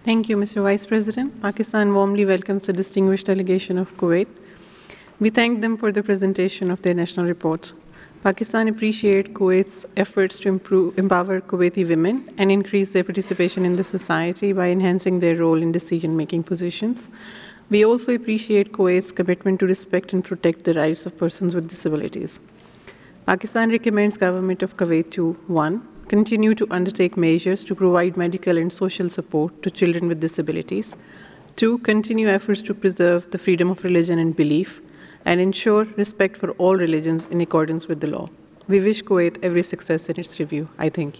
Thank you, Mr. Vice President. Pakistan warmly welcomes the distinguished delegation of Kuwait. We thank them for the presentation of their national report. Pakistan appreciates Kuwait's efforts to empower Kuwaiti women and increase their participation in the society by enhancing their role in decision-making positions. We also appreciate Kuwait's commitment to respect and protect the rights of persons with disabilities. Pakistan recommends Government of Kuwait to 1. Continue to undertake measures to provide medical and social support to children with disabilities. 2. Continue efforts to preserve the freedom of religion and belief and ensure respect for all religions in accordance with the law. We wish Kuwait every success in its review. I thank you.